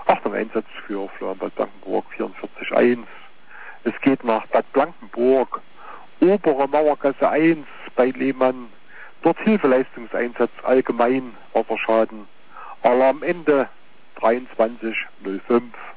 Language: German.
Achtung, Einsatz für Bad Blankenburg 44.1. Es geht nach Bad Blankenburg, obere Mauergasse 1 bei Lehmann. Dort Hilfeleistungseinsatz allgemein, Wasserschaden. Alarmende 23.05.